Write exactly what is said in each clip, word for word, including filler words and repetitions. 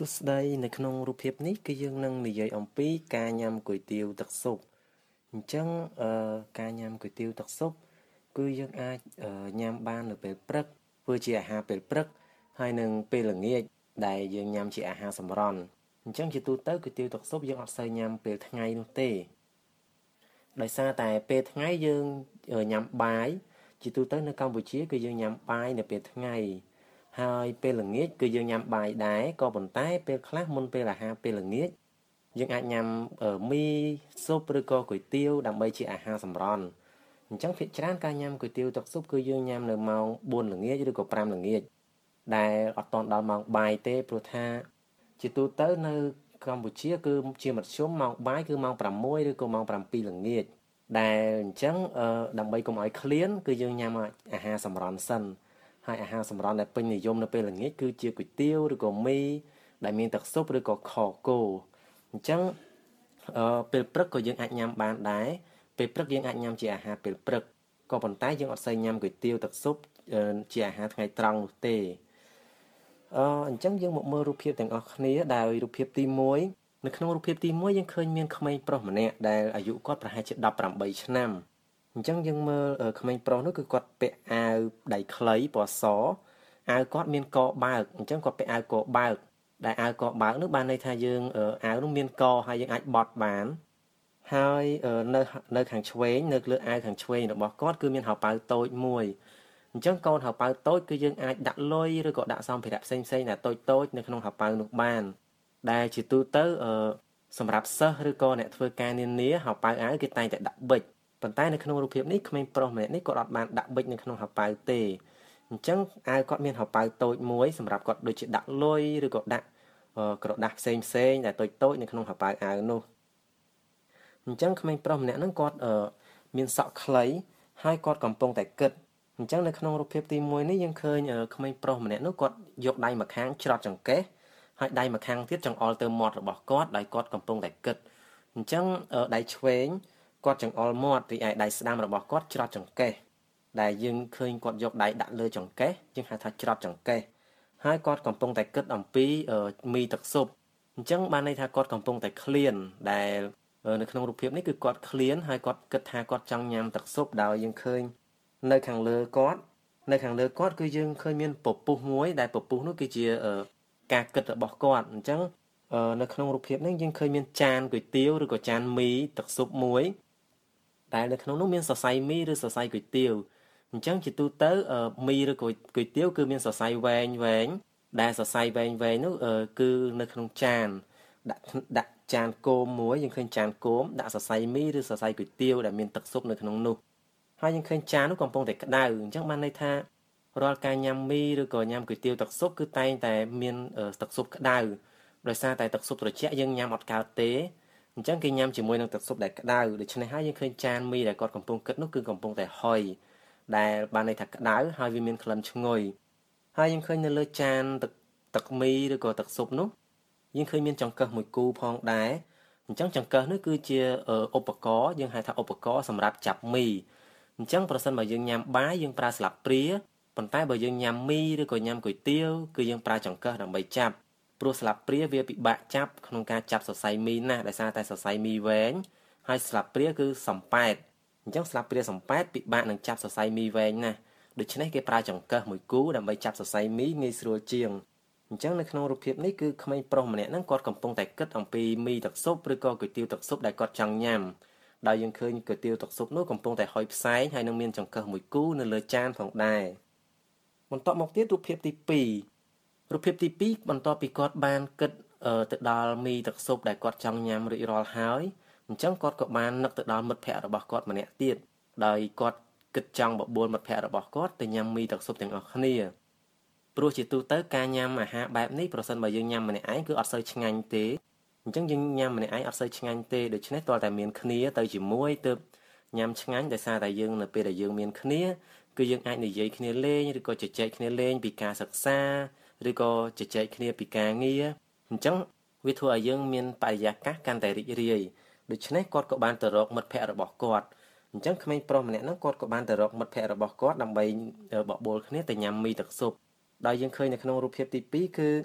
សួស្តីនៅក្នុងរូបភាពនេះគឺយើងនឹងនិយាយអំពីការញ៉ាំគុយទាវទឹកស៊ុបអញ្ចឹងអឺការញ៉ាំគុយទាវទឹកស៊ុបគឺយើងអាចញ៉ាំបាននៅពេលព្រឹកធ្វើជាអាហារពេលព្រឹកហើយនឹងពេលល្ងាចដែលយើងញ៉ាំជាអាហារសម្រន់អញ្ចឹងជាទូទៅគុយទាវទឹកស៊ុបយើងអត់សូវញ៉ាំពេលថ្ងៃនោះទេដោយសារតែពេលថ្ងៃយើងញ៉ាំបាយជាទូទៅនៅកម្ពុជាគឺយើងញ៉ាំបាយនៅពេលថ្ងៃហើយពេលល្ងាចគឺយើងញ៉ាំបាយដែរក៏ប៉ុន្តែពេលខ្លះមុនពេលអាហារពេលល្ងាចយើងអាចញ៉ាំមីស៊ុបឬក៏គុយទាវដើម្បីជាអាហារសម្រន់អញ្ចឹងភាគច្រើនការញ៉ាំគុយទាវទឹកស៊ុបគឺយើងញ៉ាំនៅម៉ោងបួនល្ងាចឬក៏ប្រាំល្ងាចដែលអត់ទាន់ដល់ម៉ោងបាយទេព្រោះថាជាទូទៅនៅកម្ពុជាគឺជាមធ្យមម៉ោងបាយគឺម៉ោងប្រាំមួយឬក៏ម៉ោងប្រាំពីរល្ងាចដែលអញ្ចឹងដើម្បីកុំឲ្យឃ្លានគឺយើងញ៉ាំអាហារសម្រន់សិនហើយអាហារសម្រន់ដែលពេញនិយមនៅពេលល្ងាចគឺជាគុយទាវឬក៏មីដែលមានទឹកស៊ុបឬក៏ខគោអញ្ចឹងអឺពេលព្រឹកក៏យើងអាចញ៉ាំបានដែរពេលព្រឹកយើងអាចញ៉ាំជាអាហារពេលព្រឹកក៏ប៉ុន្តែយើងអត់សូវញ៉ាំគុយទាវទឹកស៊ុបជាអាហារថ្ងៃត្រង់នោះទេអឺអញ្ចឹងយើងមកមើលរូបភាពទាំងអស់គ្នាដោយរូបភាពទីមួយនៅក្នុងរូបភាពទីមួយយើងឃើញមានក្មេងប្រុសម្នាក់ដែលអាយុគាត់ប្រហែលជាដប់ប្រាំបីឆ្នាំអញ្ចឹងយើងមើលក្មេងប្រុសនោះគឺគាត់ពាក់អាវដៃខ្លីពណ៌សអាវគាត់មានកបើកអញ្ចឹងគាត់ពាក់អាវកបើកដែលអាវកបើកនោះបានន័យថាយើងអាវនោះមានកហើយយើងអាចបត់បានហើយនៅនៅខាងឆ្វេងនៅលើអាវខាងឆ្វេងរបស់គាត់គឺមានហៅប៉ៅតូចមួយអញ្ចឹងកូនហៅប៉ៅតូចគឺយើងអាចដាក់លុយឬក៏ដាក់សម្ភារៈផ្សេងផ្សេងដែលតូចតូចនៅក្នុងហៅប៉ៅនោះបានដែលជាទូទៅសម្រាប់សិស្សឬក៏អ្នកធ្វើការនានាហៅប៉ៅអាវគេតែងតែដាក់ប៊ិចប៉ុន្តែនៅក្នុងរូបភាពនេះក្មេងប្រុសម្នាក់នេះគាត់អត់បានដាក់ប៊ិចនៅក្នុងហៅប៉ៅទេអញ្ចឹងអាវគាត់មានហៅប៉ៅតូចមួយសម្រាប់គាត់ដូចជាដាក់លុយឬក៏ដាក់ក្រដាសផ្សេងផ្សេងដែលតូចតូចនៅក្នុងហៅប៉ៅអាវនោះអញ្ចឹងក្មេងប្រុសម្នាក់ហ្នឹងគាត់មានសក់ខ្លីហើយគាត់កំពុងតែគិតអញ្ចឹងនៅក្នុងរូបភាពទីមួយនេះយើងឃើញក្មេងប្រុសម្នាក់នោះគាត់យកដៃម្ខាងច្រត់ចង្កេះហើយដៃម្ខាងទៀតចង្អុលទៅមាត់របស់គាត់ដោយគាត់កំពុងតែគិតអញ្ចឹងដៃឆ្វេងគាត់ចង្អុលមាត់រីឯដៃស្ដាំរបស់គាត់ច្រត់ចង្កេះដែលយើងឃើញគាត់យកដៃដាក់លើចង្កេះយើងហៅថាច្រត់ចង្កេះហើយគាត់កំពុងតែគិតអំពីមីទឹកស៊ុបអញ្ចឹងបានន័យថាគាត់កំពុងតែឃ្លានដែលនៅក្នុងរូបភាពនេះគឺគាត់ឃ្លានហើយគាត់គិតថាគាត់ចង់ញ៉ាំទឹកស៊ុបដោយយើងឃើញនៅខាងលើគាត់នៅខាងលើគាត់គឺយើងឃើញមានពពុះមួយដែលពពុះនោះគឺជាការគិតរបស់គាត់អញ្ចឹងនៅក្នុងរូបភាពនេះយើងឃើញមានចានគុយទាវឬក៏ចានមីទឹកស៊ុបមួយដែលនៅក្នុងនោះមានសរសៃមីឬសរសៃគុយទាវអញ្ចឹងជាទូទៅមីឬក៏គុយទាវគឺមានសរសៃវែងវែងដែលសរសៃវែងវែងនោះគឺនៅក្នុងចានដាក់ដាក់ចានគោមមួយយើងឃើញចានគោមដាក់សរសៃមីឬសរសៃគុយទាវដែលមានទឹកស៊ុបនៅក្នុងនោះហើយយើងឃើញចាននោះកំពុងតែក្តៅអញ្ចឹងបានន័យថារាល់ការញ៉ាំមីឬក៏ញ៉ាំគុយទាវទឹកស៊ុបគឺតែងតែមានទឹកស៊ុបក្តៅដោយសារតែទឹកស៊ុបត្រជាក់យើងញ៉ាំអត់កើតទេអញ្ចឹងគេញ៉ាំជាមួយនឹងទឹកស៊ុបដែលក្តៅដូច្នេះហើយយើងឃើញចានមីដែលគាត់កំពុងគិតនោះគឺកំពុងតែហុយដែលបានន័យថាក្តៅហើយវាមានក្លិនឈ្ងុយហើយយើងឃើញនៅលើចានទឹកទឹកមីឬក៏ទឹកស៊ុបនោះយើងឃើញមានចង្កឹះមួយគូផងដែរអញ្ចឹងចង្កឹះនេះគឺជាឧបករណ៍យើងហៅថាឧបករណ៍សម្រាប់ចាប់មីអញ្ចឹងប្រសិនបើយើងញ៉ាំបាយយើងប្រើស្លាបព្រាប៉ុន្តែបើយើងញ៉ាំមីឬក៏ញ៉ាំគុយទាវគឺយើងប្រើចង្កឹះដើម្បីចាប់ព្រោះស្លាបព្រាវាពិបាកចាប់ក្នុងការចាប់សរសៃមីណាស់ដោយសារតែសរសៃមីវែងហើយស្លាបព្រាគឺសំប៉ែតអញ្ចឹងស្លាបព្រាសំប៉ែតពិបាកនឹងចាប់សរសៃមីវែងណាស់ដូច្នេះគេប្រើចង្កឹះមួយគូដើម្បីចាប់សរសៃមីងាយស្រួលជាងអញ្ចឹងនៅក្នុងរូបភាពនេះគឺក្មេងប្រុសម្នាក់ហ្នឹងគាត់កំពុងតែគិតអំពីមីទឹកស៊ុបឬក៏គុយទាវទឹកស៊ុបដែលគាត់ចង់ញ៉ាំដោយយើងឃើញគុយទាវទឹកស៊ុបនោះកំពុងតែហុយផ្សែងហើយនឹងមានចង្កឹះមួយគូនៅលើចានផងដែរបន្តមកទៀតរូបភាពទីពីររូបភាពទីពីរបន្ទាប់ពីគាត់បានគិតទៅដល់មីទឹកស៊ុបដែលគាត់ចង់ញ៉ាំរួចរាល់ហើយអញ្ចឹងគាត់ក៏បាននឹកទៅដល់មិត្តភ័ក្តិរបស់គាត់ម្នាក់ទៀតដោយគាត់គិតចង់បបួលមិត្តភ័ក្តិរបស់គាត់ទៅញ៉ាំមីទឹកស៊ុបទាំងអស់គ្នាព្រោះជាទូទៅការញ៉ាំអាហារបែបនេះប្រសិនបើយើងញ៉ាំម្នាក់ឯងគឺអត់សូវឆ្ងាញ់ទេអញ្ចឹងយើងញ៉ាំម្នាក់ឯងអត់សូវឆ្ងាញ់ទេដូច្នេះតើតែមានគ្នាទៅជាមួយទើបញ៉ាំឆ្ងាញ់ដោយសារតែយើងនៅពេលដែលយើងមានគ្នាគឺយើងអាចនិយាយគ្នាលេងឬក៏ជជែកគ្នាលេងពីការសិក្សាឬក៏ជជែកគ្នាពីការងារអញ្ចឹងវាធ្វើឲ្យយើងមានបរិយាកាសកាន់តែរីករាយដូច្នេះគាត់ក៏បានទៅរកមិត្តភ័ក្តិរបស់គាត់អញ្ចឹងក្មេងប្រុសម្នាក់ហ្នឹងគាត់ក៏បានទៅរកមិត្តភ័ក្តិរបស់គាត់ដើម្បីបបួលគ្នាទៅញ៉ាំមីទឹកស៊ុបដោយយើងឃើញនៅក្នុងរូបភាពទីពីរគឺ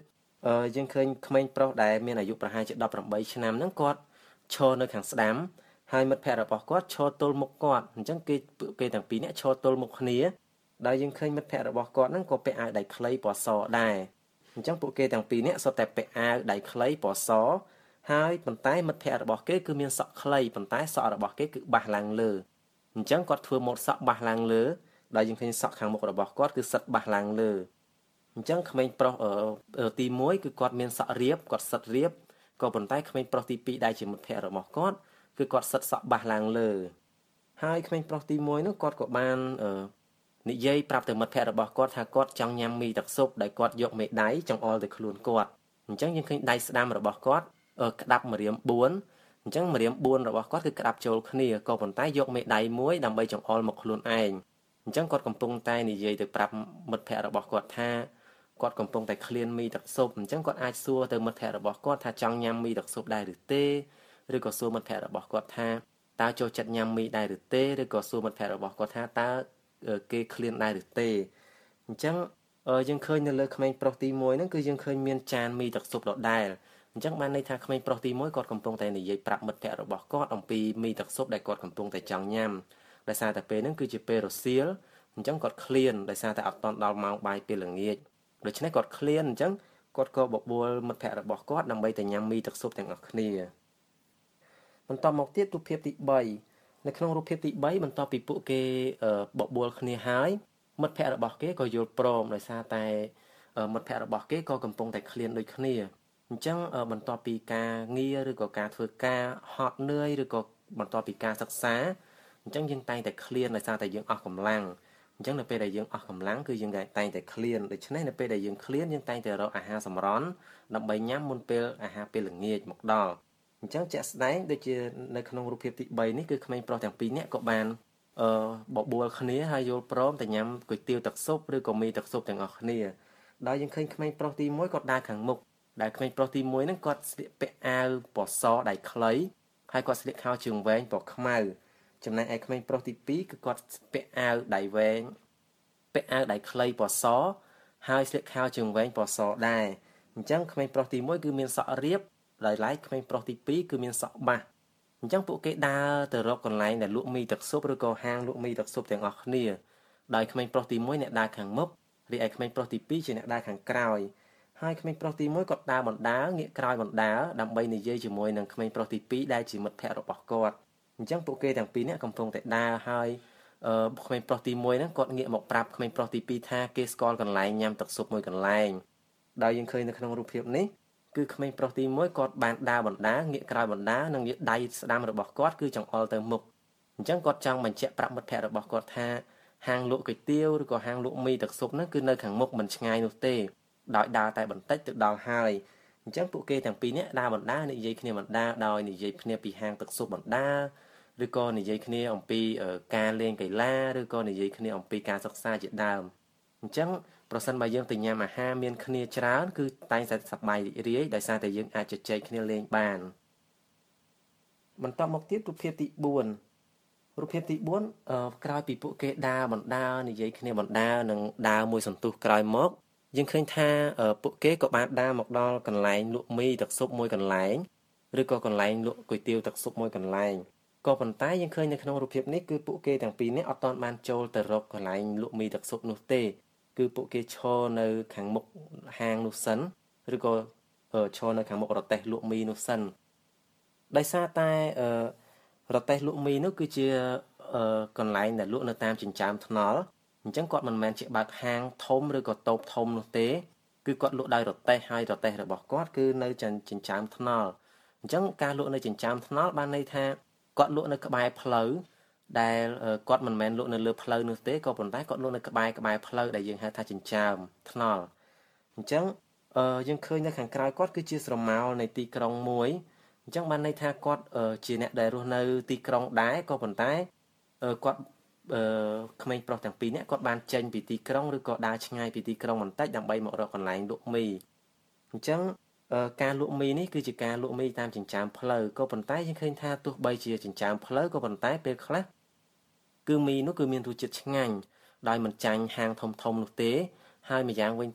អឺយើងឃើញក្មេងប្រុសដែលមានអាយុប្រហែលជាដប់ប្រាំបីឆ្នាំហ្នឹងគាត់ឈរនៅខាងស្ដាំហើយមិត្តភ័ក្តិរបស់គាត់ឈរទល់មុខគាត់អញ្ចឹងគេគេទាំងពីរនាក់ឈរទល់មុខគ្នាដោយយើងឃើញមិត្តភ័ក្តិរបស់គាត់ហ្នឹងក៏ពាក់អាវដៃខ្លីពណ៌សដែរអញ្ចឹងពួកគេទាំងពីរនាក់សុទ្ធតែពាក់អាវដៃខ្លីពណ៌សហើយប៉ុន្តែមិត្តភ័ក្តិរបស់គេគឺមានសក់ខ្លីប៉ុន្តែសក់របស់គេគឺបាសឡើងលើអញ្ចឹងគាត់ធ្វើម៉ូតសក់បាសឡើងលើដោយយើងឃើញសក់ខាងមុខរបស់គាត់គឺសិតបាសឡើងលើអញ្ចឹងក្មេងប្រុសទីមួយគឺគាត់មានសក់រៀបគាត់សិតរៀបក៏ប៉ុន្តែក្មេងប្រុសទីពីរដែលជាមិត្តភ័ក្តិរបស់គាត់គឺគាត់សិតសក់បាសឡើងលើហើយក្មេងប្រុសទីមួយនោះគាត់ក៏បាននិយាយប្រាប់ទៅមិត្តភ័ក្តិរបស់គាត់ថាគាត់ចង់ញ៉ាំមីទឹកស៊ុបដែលគាត់យកមេដៃចង្អុលទៅខ្លួនគាត់អញ្ចឹងយើងឃើញដៃស្ដាំរបស់គាត់ក្តាប់ម្រាមបួនអញ្ចឹងម្រាមបួនរបស់គាត់គឺក្តាប់ចូលគ្នាក៏ប៉ុន្តែយកមេដៃមួយដើម្បីចង្អុលមកខ្លួនឯងអញ្ចឹងគាត់កំពុងតែនិយាយទៅប្រាប់មិត្តភ័ក្តិរបស់គាត់ថាគាត់កំពុងតែឃ្លានមីទឹកស៊ុបអញ្ចឹងគាត់អាចសួរទៅមិត្តភ័ក្តិរបស់គាត់ថាចង់ញ៉ាំមីទឹកស៊ុបដែរឬទេឬក៏សួរមិត្តភ័ក្តិរបស់គាត់ថាតើចូលចិត្តញ៉ាំមីដែរឬទេឬក៏សួរមិត្តភ័ក្តិរបស់គាត់ថាតើគេឃ្លានដែរឬទេអញ្ចឹងយើងឃើញនៅលើក្មេងប្រុសទីមួយហ្នឹងគឺយើងឃើញមានចានមីទឹកស៊ុបដដែលអញ្ចឹងបានន័យថាក្មេងប្រុសទីមួយគាត់កំពុងតែនិយាយប្រាប់មិត្តភ័ក្តិរបស់គាត់អំពីមីទឹកស៊ុបដែលគាត់កំពុងតែចង់ញ៉ាំដោយសារតែពេលហ្នឹងគឺជាពេលរសៀលអញ្ចឹងគាត់ឃ្លានដោយសារតែអត់ទាន់ដល់ម៉ោងបាយពេលល្ងាចដូច្នេះគាត់ឃ្លានអញ្ចឹងគាត់ក៏បបួលមិត្តភ័ក្តិរបស់គាត់ដើម្បីទៅញ៉ាំមីទឹកស៊ុបទាំងអស់គ្នាបន្តមកទៀតរូបភាពទីបីនៅក្នុងរូបភាពទីបីបន្ទាប់ពីពួកគេបបួលគ្នាហើយមិត្តភ័ក្តិរបស់គេក៏យល់ព្រមដោយសារតែមិត្តភ័ក្តិរបស់គេក៏កំពុងតែឃ្លានដូចគ្នាអញ្ចឹងបន្ទាប់ពីការងារឬក៏ការធ្វើការហត់នឿយឬក៏បន្ទាប់ពីការសិក្សាអញ្ចឹងយើងតែងតែឃ្លានដោយសារតែយើងអស់កម្លាំងអញ្ចឹងនៅពេលដែលយើងអស់កម្លាំងគឺយើងតែងតែឃ្លានដូច្នេះនៅពេលដែលយើងឃ្លានយើងតែងតែរកអាហារសម្រន់ដើម្បីញ៉ាំមុនពេលអាហារពេលល្ងាចមកដល់អញ្ចឹងជាក់ស្ដែងដូចជានៅក្នុងរូបភាពទីបីនេះគឺក្មេងប្រុសទាំងពីរនាក់ក៏បានអឺបបួលគ្នាហើយយល់ព្រមទៅញ៉ាំគុយទាវទឹកស៊ុបឬក៏មីទឹកស៊ុបទាំងអស់គ្នាដោយយើងឃើញក្មេងប្រុសទីមួយគាត់ដើរខាងមុខដែលក្មេងប្រុសទីមួយហ្នឹងគាត់ស្លៀកពាក់អាវពណ៌សដៃខ្លីហើយគាត់ស្លៀកខោជើងវែងពណ៌ខ្មៅចំណែកឯក្មេងប្រុសទីពីរគឺគាត់ពាក់អាវដៃវែងពាក់អាវដៃខ្លីពណ៌សហើយស្លៀកខោជើងវែងពណ៌សដែរអញ្ចឹងក្មេងប្រុសទីមួយគឺមានសក់រៀបដោយឡែកក្មេងប្រុសទីពីរគឺមានសក់បាសអញ្ចឹងពួកគេដើរទៅរកកន្លែងដែលលក់មីទឹកស៊ុបឬក៏ហាងលក់មីទឹកស៊ុបទាំងអស់គ្នាដោយក្មេងប្រុសទីមួយអ្នកដើរខាងមុខរីឯក្មេងប្រុសទីពីរជាអ្នកដើរខាងក្រោយហើយក្មេងប្រុសទីមួយគាត់ដើរបណ្ដើរងាកក្រោយបណ្ដើរដើម្បីនិយាយជាមួយនឹងក្មេងប្រុសទីពីរដែលជាមិត្តភ័ក្តិរបស់គាត់អញ្ចឹងពួកគេទាំងពីរនាក់កំពុងតែដើរហើយអឺក្មេងប្រុសទីមួយហ្នឹងគាត់ងាកមកប្រាប់ក្មេងប្រុសទីពីរថាគេស្គាល់កន្លែងញ៉ាំទឹកស៊ុបមួយកន្លែងដោយយើងឃើញនៅក្នុងរូបភាពនេះគឺក្មេងប្រុសទីមួយគាត់បានដើរបណ្ដើរងាកក្រោយបណ្ដើរនិងយកដៃស្ដាំរបស់គាត់គឺចង្អុលទៅមុខអញ្ចឹងគាត់ចង់បញ្ជាក់ប្រាប់មិត្តភ័ក្តិរបស់គាត់ថាហាងលក់គុយទាវឬក៏ហាងលក់មីទឹកស៊ុបហ្នឹងគឺនៅខាងមុខមិនឆ្ងាយនោះទេដោយដើរតែបន្តិចទៅដល់ហើយអញ្ចឹងពួកគេទាំងពីរនាក់ដើរបណ្ដើរនិយាយគ្នាបណ្ដើរដោយនិយាយគ្នាពីហាងទឹកស៊ុបបណ្ដើរឬក៏និយាយគ្នាអំពីការលេងកីឡាឬក៏និយាយគ្នាអំពីការសិក្សាជាដើមអញ្ចឹងប្រសិនបើយើងទៅញ៉ាំអាហារមានគ្នាច្រើនគឺតែងតែសប្បាយរីករាយដោយសារតែយើងអាចជជែកគ្នាលេងបានបន្តមកទៀតរូបភាពទីបួនរូបភាពទីបួនក្រោយពីពួកគេដើរបណ្ដើរនិយាយគ្នាបណ្ដើរនិងដើរមួយសន្ទុះក្រោយមកយើងឃើញថាពួកគេក៏បានដើរមកដល់កន្លែងលក់មីទឹកស៊ុបមួយកន្លែងឬក៏កន្លែងលក់គុយទាវទឹកស៊ុបមួយកន្លែងក៏ប៉ុន្តែយើងឃើញនៅក្នុងរូបភាពនេះគឺពួកគេទាំងពីរនាក់អត់ទាន់បានចូលទៅរកកន្លែងលក់មីទឹកស៊ុបនោះទេគឺពួកគេឈរនៅខាងមុខហាងនោះសិនឬក៏ឈរនៅខាងមុខរទេះលក់មីនោះសិនដោយសារតែរទេះលក់មីនោះគឺជាកន្លែងដែលលក់នៅតាមចិញ្ចើមថ្នល់អញ្ចឹងគាត់មិនមែនជាបើកហាងធំឬក៏តូបធំនោះទេគឺគាត់លក់ដោយរទេះហើយរទេះរបស់គាត់គឺនៅចិញ្ចើមថ្នល់អញ្ចឹងការលក់នៅចិញ្ចើមថ្នល់បានន័យថាគាត់លក់នៅក្បែរផ្លូវដែលគាត់មិនមែនលក់នៅលើផ្លូវនោះទេក៏ប៉ុន្តែគាត់លក់នៅក្បែរក្បែរផ្លូវដែលយើងហៅថាចិញ្ចើមថ្នល់អញ្ចឹងយើងឃើញនៅខាងក្រៅគាត់គឺជាស្រមោលនៃទីក្រុងមួយអញ្ចឹងបានន័យថាគាត់ជាអ្នកដែលរស់នៅទីក្រុងដែរក៏ប៉ុន្តែគាត់អឺក្មេងប្រុសទាំងពីរនាក់គាត់បានចេញពីទីក្រុងឬក៏ដើរឆ្ងាយពីទីក្រុងបន្តិចដើម្បីមករកកន្លែងលក់មីអញ្ចឹងការលក់មីនេះគឺជាការលក់មីតាមចិញ្ចើមផ្លូវក៏ប៉ុន្តែយើងឃើញថាទោះបីជាចិញ្ចើមផ្លូវក៏ប៉ុន្តែពេលខ្លះគឺមីនោះគឺមានរសជាតិឆ្ងាញ់ដោយមិនចាញ់ហាងធំធំនោះទេហើយម្យ៉ាងវិញទៀត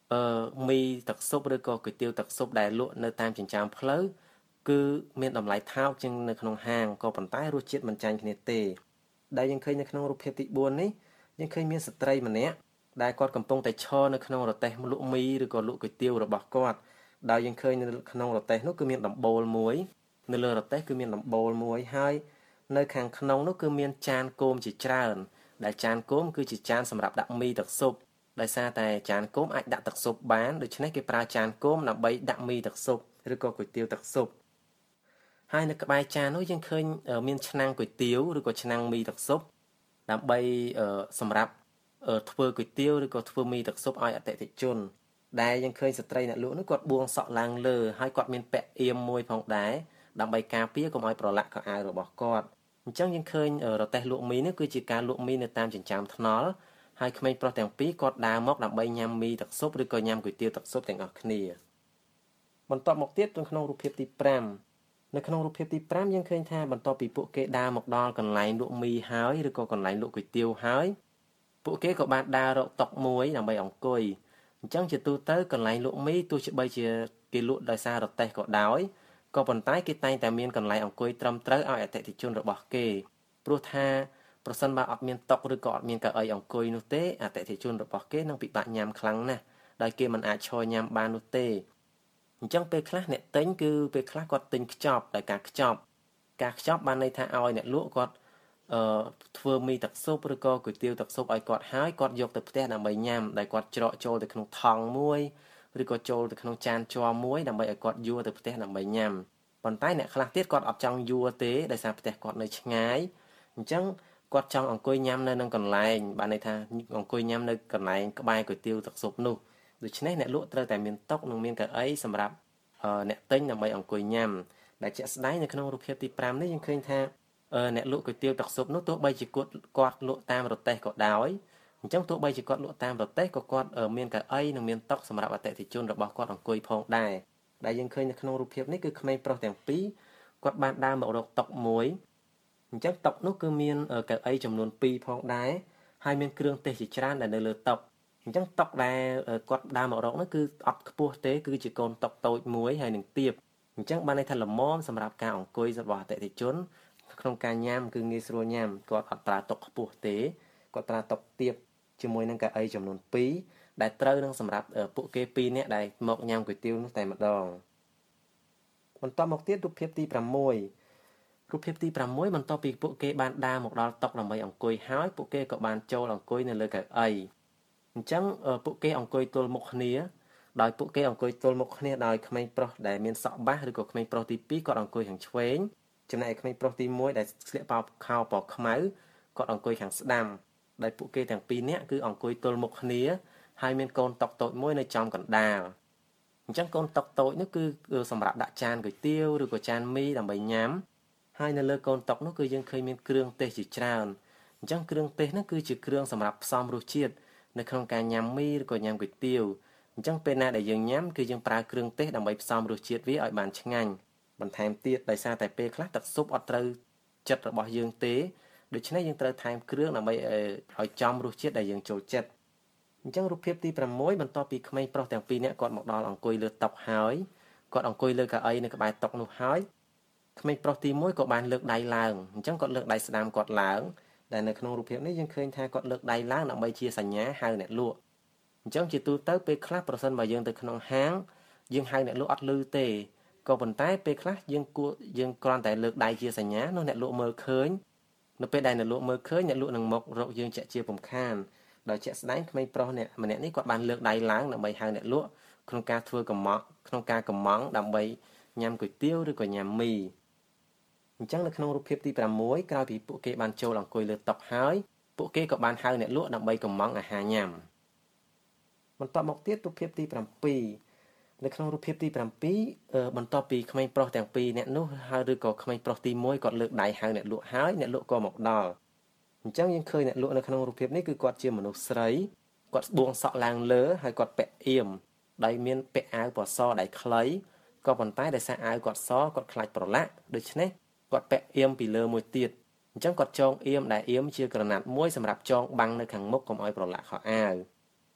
អឺមីទឹកស៊ុបឬក៏គុយទាវទឹកស៊ុបដែលលក់នៅតាមចិញ្ចើមផ្លូវគឺមានតម្លៃថោកជាងនៅក្នុងហាងក៏ប៉ុន្តែរសជាតិមិនចាញ់គ្នាទេដែលយើងឃើញនៅក្នុងរូបភាពទីបួននេះយើងឃើញមានស្ត្រីម្នាក់ដែលគាត់កំពុងតែឈរនៅក្នុងរទេះលក់មីឬក៏លក់គុយទាវរបស់គាត់ដោយយើងឃើញនៅក្នុងរទេះនោះគឺមានដំបូលមួយនៅលើរទេះគឺមានដំបូលមួយហើយនៅខាងក្នុងនោះគឺមានចានគោមជាច្រើនដែលចានគោមគឺជាចានសម្រាប់ដាក់មីទឹកស៊ុបដោយសារតែចានគោមអាចដាក់ទឹកស៊ុបបានដូច្នេះគេប្រើចានគោមដើម្បីដាក់មីទឹកស៊ុបឬក៏គុយទាវទឹកស៊ុបហើយនៅក្បែរចាននោះយើងឃើញមានឆ្នាំងគុយទាវឬក៏ឆ្នាំងមីទឹកស៊ុបដើម្បីសម្រាប់ធ្វើគុយទាវឬក៏ធ្វើមីទឹកស៊ុបឲ្យអតិថិជនដែលយើងឃើញស្ត្រីអ្នកលក់នោះគាត់បួងសក់ឡើងលើហើយគាត់មានពាក់អៀមមួយផងដែរដើម្បីការពារកុំឲ្យប្រឡាក់ខោអាវរបស់គាត់អញ្ចឹងយើងឃើញរទេះលក់មីនេះគឺជាការលក់មីនៅតាមចិញ្ចើមថ្នល់ហើយក្មេងប្រុសទាំងពីរគាត់ដើរមកដើម្បីញ៉ាំមីទឹកស៊ុបឬក៏ញ៉ាំគុយទាវទឹកស៊ុបទាំងអស់គ្នាបន្ទាប់មកទៀតក្នុងរូបភាពទីប្រាំនៅក្នុងរូបភាពទីប្រាំយើងឃើញថាបន្ទាប់ពីពួកគេដើរមកដល់កន្លែងលក់មីហើយឬក៏កន្លែងលក់គុយទាវហើយពួកគេក៏បានដើររកតុមួយដើម្បីអង្គុយអញ្ចឹងជាទូទៅកន្លែងលក់មីទោះបីជាគេលក់ដោយសាររទេះក៏ដោយក៏ប៉ុន្តែគេតែងតែមានកន្លែងអង្គុយត្រឹមត្រូវឲ្យអតិថិជនរបស់គេព្រោះថាប្រសិនបើអត់មានតុឬក៏អត់មានកៅអីអង្គុយនោះទេអតិថិជនរបស់គេនឹងពិបាកញ៉ាំខ្លាំងណាស់ដោយគេមិនអាចឈរញ៉ាំបាននោះទេអញ្ចឹងពេលខ្លះអ្នកទិញគឺពេលខ្លះគាត់ទិញខ្ចប់ដោយការខ្ចប់ការខ្ចប់បានន័យថាឲ្យអ្នកលក់គាត់អឺធ្វើមីទឹកស៊ុបឬក៏គុយទាវទឹកស៊ុបឲ្យគាត់ហើយគាត់យកទៅផ្ទះដើម្បីញ៉ាំដែលគាត់ច្រកចូលទៅក្នុងថង់មួយឬក៏ចូលទៅក្នុងចានជ័រមួយដើម្បីឲ្យគាត់យួរទៅផ្ទះដើម្បីញ៉ាំប៉ុន្តែអ្នកខ្លះទៀតគាត់អត់ចង់យួរទេដោយសារផ្ទះគាត់នៅឆ្ងាយអញ្ចឹងគាត់ចង់អង្គុយញ៉ាំនៅនឹងកន្លែងបានន័យថាអង្គុយញ៉ាំនៅកន្លែងក្បែរគុយទាវទឹកស៊ុបនោះដូច្នេះអ្នកលក់ត្រូវតែមានតុនិងមានកៅអីសម្រាប់អ្នកទិញដើម្បីអង្គុយញ៉ាំដែលជាក់ស្ដែងនៅក្នុងរូបភាពទីប្រាំនេះយើងឃើញថាអ្នកលក់គុយទាវទឹកស៊ុបនោះទោះបីជាគាត់គាត់លក់តាមរទេះក៏ដោយអញ្ចឹងទោះបីជាគាត់លក់តាមរទេះក៏គាត់មានកៅអីនិងមានតុសម្រាប់អតិថិជនរបស់គាត់អង្គុយផងដែរដែលយើងឃើញនៅក្នុងរូបភាពនេះគឺក្មេងប្រុសទាំងពីរគាត់បានដើរមករកតុមួយអញ្ចឹងតុនោះគឺមានកៅអីចំនួនពីរផងដែរហើយមានគ្រឿងទេសជាច្រើនដែលនៅលើតុអញ្ចឹងតុដែលគាត់ដើរមករកនោះគឺអត់ខ្ពស់ទេគឺជាកូនតុតូចមួយហើយនឹងទាបអញ្ចឹងបានន័យថាល្មមសម្រាប់ការអង្គុយរបស់អតិថិជនក្នុងការញ៉ាំគឺងាយស្រួលញ៉ាំគាត់អត់ប្រើតុខ្ពស់ទេគាត់ប្រើតុទាបជាមួយនឹងកៅអីចំនួនពីរដែលត្រូវនឹងសម្រាប់ពួកគេពីរនាក់ដែលមកញ៉ាំគុយទាវនោះតែម្ដងបន្ទាប់មកទៀតរូបភាពទីប្រាំមួយរូបភាពទីប្រាំមួយបន្ទាប់ពីពួកគេបានដើរមកដល់តុដើម្បីអង្គុយហើយពួកគេក៏បានចូលអង្គុយនៅលើកៅអីអញ្ចឹងពួកគេអង្គុយទល់មុខគ្នាដោយពួកគេអង្គុយទល់មុខគ្នាដោយក្មេងប្រុសដែលមានសក់បាសឬក៏ក្មេងប្រុសទីពីរគាត់អង្គុយខាងឆ្វេងចំណែកក្មេងប្រុសទីមួយដែលស្លៀកប៉ោខោពណ៌ខ្មៅគាត់អង្គុយខាងស្ដាំដែលពួកគេទាំងពីរនាក់គឺអង្គុយទល់មុខគ្នាហើយមានកូនតុតូចមួយនៅចំកណ្ដាលអញ្ចឹងកូនតុតូចនោះគឺសម្រាប់ដាក់ចានគុយទាវឬក៏ចានមីដើម្បីញ៉ាំហើយនៅលើកូនតុនោះគឺយើងឃើញមានគ្រឿងទេសជាច្រើនអញ្ចឹងគ្រឿងទេសនោះគឺជាគ្រឿងសម្រាប់ផ្សំរសជាតិនៅក្នុងការញ៉ាំមីឬក៏ញ៉ាំគុយទាវអញ្ចឹងពេលណាដែលយើងញ៉ាំគឺយើងប្រើគ្រឿងទេសដើម្បីផ្សំរសជាតិវាឲ្យបានឆ្ងាញ់បន្ថែមទៀតដោយសារតែពេលខ្លះទឹកស៊ុបអត់ត្រូវចិត្តរបស់យើងទេដូច្នេះយើងត្រូវថែមគ្រឿងដើម្បីឲ្យចំរសជាតិដែលយើងចូលចិត្តអញ្ចឹងរូបភាពទីប្រាំមួយបន្ទាប់ពីក្មេងប្រុសទាំងពីរនាក់គាត់មកដល់អង្គុយលើតុហើយគាត់អង្គុយលើកៅអីនៅក្បែរតុនោះហើយក្មេងប្រុសទីមួយក៏បានលើកដៃឡើងអញ្ចឹងគាត់លើកដៃស្ដាំគាត់ឡើងដែលនៅក្នុងរូបភាពនេះយើងឃើញថាគាត់លើកដៃឡើងដើម្បីជាសញ្ញាហៅអ្នកលក់អញ្ចឹងជាទូទៅពេលខ្លះប្រសិនបើយើងទៅក្នុងហាងយើងហៅអ្នកលក់អត់ឮទេក៏ប៉ុន្តែពេលខ្លះយើងគួរយើងគ្រាន់តែលើកដៃជាសញ្ញានោះអ្នកលក់មើលឃើញនៅពេលដែលអ្នកលក់មើលឃើញអ្នកលក់នឹងមករកយើងជាក់ជាពំខានដោយជាក់ស្ដែងក្មេងប្រុសអ្នកម្នាក់នេះគាត់បានលើកដៃឡើងដើម្បីហៅអ្នកលក់ក្នុងការធ្វើកំម៉ង់ក្នុងការកំម៉ង់ដើម្បីញ៉ាំគុយទាវឬក៏ញ៉ាំមីអញ្ចឹងនៅក្នុងរូបភាពទីប្រាំមួយក្រោយពីពួកគេបានចូលអង្គុយលើតុហើយពួកគេក៏បានហៅអ្នកលក់ដើម្បីកំម៉ង់អាហារញ៉ាំបន្ទាប់មកទៀតរូបភាពទីប្រាំពីរនៅក្នុងរូបភាពទីប្រាំពីរបន្ទាប់ពីក្មេងប្រុសទាំងពីរអ្នកនោះហើយឬក៏ក្មេងប្រុសទីមួយគាត់លើកដៃហៅអ្នកលក់ហើយអ្នកលក់ក៏មកដល់អញ្ចឹងយើងឃើញអ្នកលក់នៅក្នុងរូបភាពនេះគឺគាត់ជាមនុស្សស្រីគាត់ស្បួងសក់ឡើងលើហើយគាត់ពាក់អៀមដោយមានពាក់អាវពណ៌សដៃខ្លីក៏ប៉ុន្តែដោយសារអាវគាត់សគាត់ខ្លាចប្រឡាក់ដូច្នេះគាត់ពាក់អៀមពីលើមួយទៀតអញ្ចឹងគាត់ចងអៀមដែលអៀមជាក្រណាត់មួយសម្រាប់ចងបាំងនៅខាងមុខកុំឲ្យប្រឡាក់ខោអាវ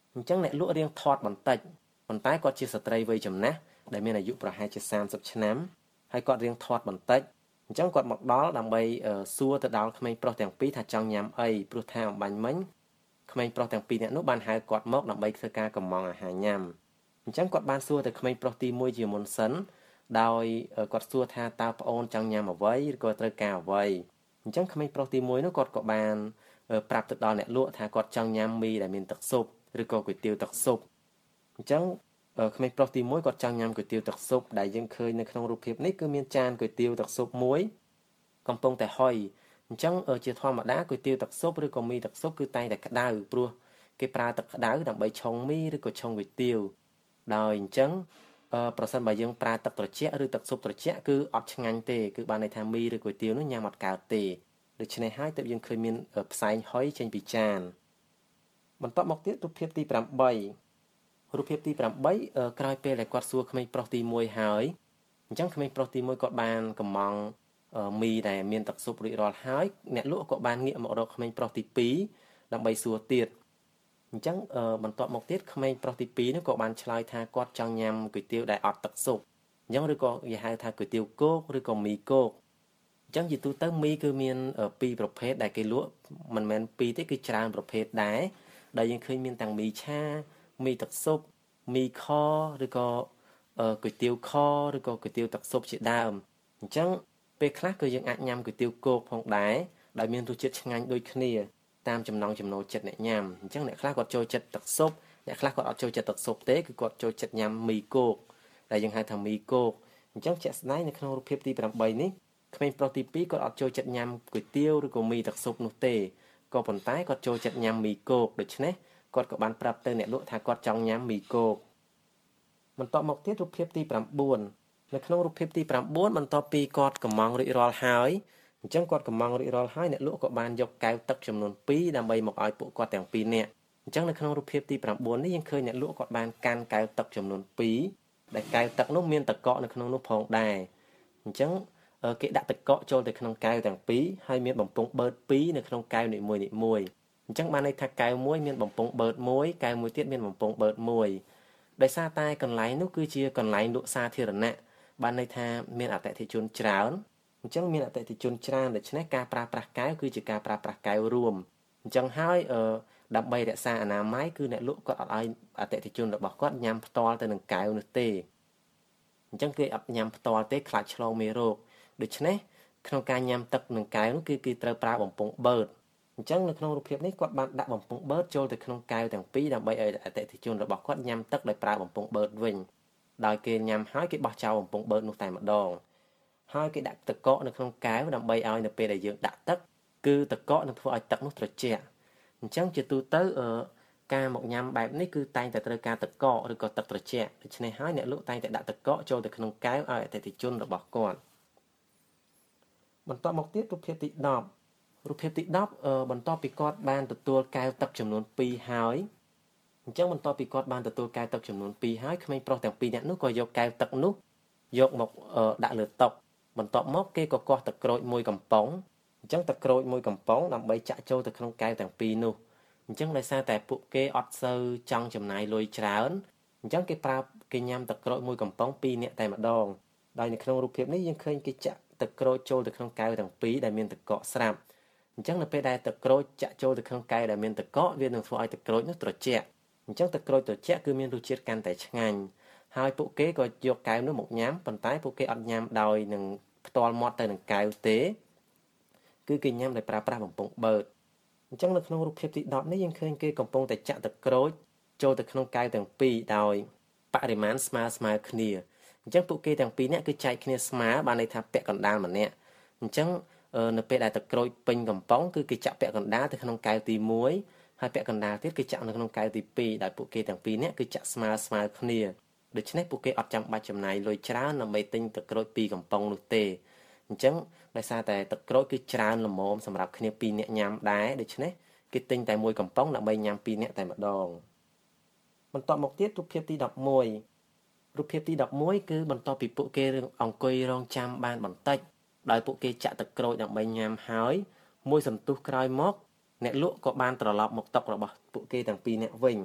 អញ្ចឹងអ្នកលក់រៀងថត់បន្តិចប៉ុន្តែគាត់ជាស្ត្រីវ័យចំណាស់ដែលមានអាយុប្រហែលជាសាមសិបឆ្នាំហើយគាត់រៀងថត់បន្តិចអញ្ចឹងគាត់មកដល់ដើម្បីសួរទៅដល់ក្មេងប្រុសទាំងពីរថាចង់ញ៉ាំអីព្រោះថាអំបញ្ញមិញក្មេងប្រុសទាំងពីរនាក់នោះបានហៅគាត់មកដើម្បីធ្វើការកម្មង់អាហារញ៉ាំអញ្ចឹងគាត់បានសួរទៅក្មេងប្រុសទីមួយជាមុនសិនដោយគាត់សួរថាតើប្អូនចង់ញ៉ាំអ្វីឬក៏ត្រូវការអ្វីអញ្ចឹងក្មេងប្រុសទីមួយនោះគាត់ក៏បានប្រាប់ទៅដល់អ្នកលក់ថាគាត់ចង់ញ៉ាំមីដែលមានទឹកស៊ុបឬក៏គុយទាវទឹកស៊ុបអញ្ចឹងក្មេងប្រុសទីមួយគាត់ចង់ញ៉ាំគុយទាវទឹកស៊ុបដែលយើងឃើញនៅក្នុងរូបភាពនេះគឺមានចានគុយទាវទឹកស៊ុបមួយកំពុងតែហុយអញ្ចឹងជាធម្មតាគុយទាវទឹកស៊ុបឬក៏មីទឹកស៊ុបគឺតែងតែក្តៅព្រោះគេប្រើទឹកក្តៅដើម្បីឆុងមីឬក៏ឆុងគុយទាវដោយអញ្ចឹងប្រសិនបើយើងប្រើទឹកត្រជាក់ឬទឹកស៊ុបត្រជាក់គឺអត់ឆ្ងាញ់ទេគឺបានន័យថាមីឬគុយទាវនោះញ៉ាំអត់កើតទេដូច្នេះហើយទើបយើងឃើញមានផ្សែងហុយចេញពីចានបន្ទាប់មកទៀតរូបភាពទីប្រាំបីរូបភាពទីប្រាំបីក្រោយពេលដែលគាត់សួរក្មេងប្រុសទីមួយហើយអញ្ចឹងក្មេងប្រុសទីមួយគាត់បានកំងមីដែលមានទឹកស៊ុបរួចរាល់ហើយអ្នកលក់ក៏បានងាកមករកក្មេងប្រុសទីពីរដើម្បីសួរទៀតអញ្ចឹងបន្ទាប់មកទៀតក្មេងប្រុសទីពីរនោះក៏បានឆ្លើយថាគាត់ចង់ញ៉ាំគុយទាវដែលអត់ទឹកស៊ុបអញ្ចឹងឬក៏គេហៅថាគុយទាវគោកឬក៏មីគោកអញ្ចឹងជាទូទៅមីគឺមានពីរប្រភេទដែលគេលក់មិនមែនពីរទេគឺច្រើនប្រភេទដែរដែលយើងឃើញមានទាំងមីឆាមីទឹកស៊ុបមីខឬក៏គុយទាវខឬក៏គុយទាវទឹកស៊ុបជាដើមអញ្ចឹងពេលខ្លះគឺយើងអាចញ៉ាំគុយទាវគោកផងដែរដែលមានរសជាតិឆ្ងាញ់ដូចគ្នាតាមចំណង់ចំណូលចិត្តអ្នកញ៉ាំអញ្ចឹងអ្នកខ្លះគាត់ចូលចិត្តទឹកស៊ុបអ្នកខ្លះគាត់អត់ចូលចិត្តទឹកស៊ុបទេគឺគាត់ចូលចិត្តញ៉ាំមីគោកដែលយើងហៅថាមីគោកអញ្ចឹងជាក់ស្ដែងនៅក្នុងរូបភាពទីប្រាំបីនេះក្មេងប្រុសទីពីរគាត់អត់ចូលចិត្តញ៉ាំគុយទាវឬក៏មីទឹកស៊ុបនោះទេក៏ប៉ុន្តែគាត់ចូលចិត្តញ៉ាំមីគោកដូច្នេះគាត់ក៏បានប្រាប់ទៅអ្នកលក់ថាគាត់ចង់ញ៉ាំមីគោកបន្ទាប់មកទៀតរូបភាពទីប្រាំបួននៅក្នុងរូបភាពទីប្រាំបួនបន្ទាប់ពីគាត់កំងរួចរាល់ហើយអញ្ចឹងគាត់កំងរួចរាល់ហើយអ្នកលក់ក៏បានយកកែវទឹកចំនួនពីរដើម្បីមកឲ្យពួកគាត់ទាំងពីរនាក់អញ្ចឹងនៅក្នុងរូបភាពទីប្រាំបួននេះយើងឃើញអ្នកលក់គាត់បានកាន់កែវទឹកចំនួនពីរដែលកែវទឹកនោះមានទឹកកកនៅក្នុងនោះផងដែរអញ្ចឹងគេដាក់ទឹកកកចូលទៅក្នុងកែវទាំងពីរហើយមានបំពង់បឺតពីរនៅក្នុងកែវនីមួយនីមួយអញ្ចឹងបានន័យថាកែវមួយមានបំពង់បឺតមួយកែវមួយទៀតមានបំពង់បឺតមួយដោយសារតែកន្លែងនោះគឺជាកន្លែងលក់សាធារណៈបានន័យថាមានអតិថិជនច្រើនអញ្ចឹងមានអតិថិជនច្រើនដូច្នេះការប្រើប្រាស់កែវគឺជាការប្រើប្រាស់កែវរួមអញ្ចឹងហើយអឺដើម្បីរក្សាអនាម័យគឺអ្នកលក់គាត់អត់ឲ្យអតិថិជនរបស់គាត់ញ៉ាំផ្ទាល់ទៅនឹងកែវនោះទេអញ្ចឹងគេអត់ញ៉ាំផ្ទាល់ទេខ្លាចឆ្លងមេរោគដូច្នេះក្នុងការញ៉ាំទឹកនឹងកែវនោះគឺគេត្រូវប្រើបំពង់បឺតអញ្ចឹងនៅក្នុងរូបភាពនេះគាត់បានដាក់បំពង់បឺតចូលទៅក្នុងកែវទាំងពីរដើម្បីឲ្យអតិថិជនរបស់គាត់ញ៉ាំទឹកដោយប្រើបំពង់បឺតវិញដោយគេញ៉ាំហើយគេបោះចោលបំពង់បឺតនោះតែម្ដងហើយគេដាក់ទឹកកកនៅក្នុងកែវដើម្បីឲ្យនៅពេលដែលយើងដាក់ទឹកគឺទឹកកកនឹងធ្វើឲ្យទឹកនោះត្រជាក់អញ្ចឹងជាទូទៅអឺការមកញ៉ាំបែបនេះគឺតែងតែត្រូវការទឹកកកឬក៏ទឹកត្រជាក់ដូច្នេះហើយអ្នកលក់តែងតែដាក់ទឹកកកចូលទៅក្នុងកែវឲ្យអតិថិជនរបស់គាត់បន្ទាប់មកទៀតរូបភាពទីដប់រូបភាពទីដប់អឺបន្ទាប់ពីគាត់បានទទួលកែវទឹកចំនួនពីរហើយអញ្ចឹងបន្ទាប់ពីគាត់បានទទួលកែវទឹកចំនួនពីរហើយក្មេងប្រុសទាំងពីរនាក់នោះក៏យកកែវទឹកនោះយកមកដាក់លើតុបន្ទាប់មកគេក៏កោះទឹកក្រូចមួយកំប៉ុងអញ្ចឹងទឹកក្រូចមួយកំប៉ុងដើម្បីចាក់ចូលទៅក្នុងកែវទាំងពីរនោះអញ្ចឹងដោយសារតែពួកគេអត់សូវចង់ចំណាយលុយច្រើនអញ្ចឹងគេប្រើគេញ៉ាំទឹកក្រូចមួយកំប៉ុងពីរនាក់តែម្ដងដោយនៅក្នុងរូបភាពនេះយើងឃើញគេចាក់ទឹកក្រូចចូលទៅក្នុងកែវទាំងពីរដែលមានទឹកកកស្រាប់អញ្ចឹងនៅពេលដែលទឹកក្រូចចាក់ចូលទៅក្នុងកែវដែលមានទឹកកកវានឹងធ្វើឲ្យទឹកក្រូចនោះត្រជាក់អញ្ចឹងទឹកក្រូចត្រជាក់គឺមានរសជាតិកាន់តែឆ្ងាញ់ហើយពួកគេក៏យកកែវនោះមកញ៉ាំប៉ុន្តែពួកគេអត់ញ៉ាំដោយនឹងផ្ទាល់មាត់ទៅនឹងកែវទេគឺគេញ៉ាំដោយប្រើប្រាស់បំពង់បឺតអញ្ចឹងនៅក្នុងរូបភាពទីដប់នេះយើងឃើញគេកំពុងតែចាក់ទឹកក្រូចចូលទៅក្នុងកែវទាំងពីរដោយបរិមាណស្មើស្មើគ្នាអញ្ចឹងពួកគេទាំងពីរនាក់គឺចែកគ្នាស្មើបានន័យថាពាក់កណ្ដាលម្នាក់អញ្ចឹងនៅពេលដែលទឹកក្រូចពេញកំប៉ុងគឺគេចាក់ពាក់កណ្ដាលទៅក្នុងកែវទីមួយហើយពាក់កណ្ដាលទៀតគេចាក់នៅក្នុងកែវទីពីរដែលពួកគេទាំងពីរនាក់គឺចាក់ស្មើស្មើគ្នាដូច្នេះពួកគេអត់ចាំបាច់ចំណាយលុយច្រើនដើម្បីទិញទឹកក្រូចពីរកំប៉ុងនោះទេអញ្ចឹងដោយសារតែទឹកក្រូចគឺច្រើនល្មមសម្រាប់គ្នាពីរនាក់ញ៉ាំដែរដូច្នេះគេទិញតែមួយកំប៉ុងដើម្បីញ៉ាំពីរនាក់តែម្ដងបន្ទាប់មកទៀតរូបភាពទីដប់មួយរូបភាពទីដប់មួយគឺបន្ទាប់ពីពួកគេអង្គុយរងចាំបានបន្តិចដោយពួកគេចាក់ទឹកក្រូចដើម្បីញ៉ាំហើយមួយសន្ទុះក្រោយមកអ្នកលក់ក៏បានត្រឡប់មកតុរបស់ពួកគេទាំងពីរនាក់វិញ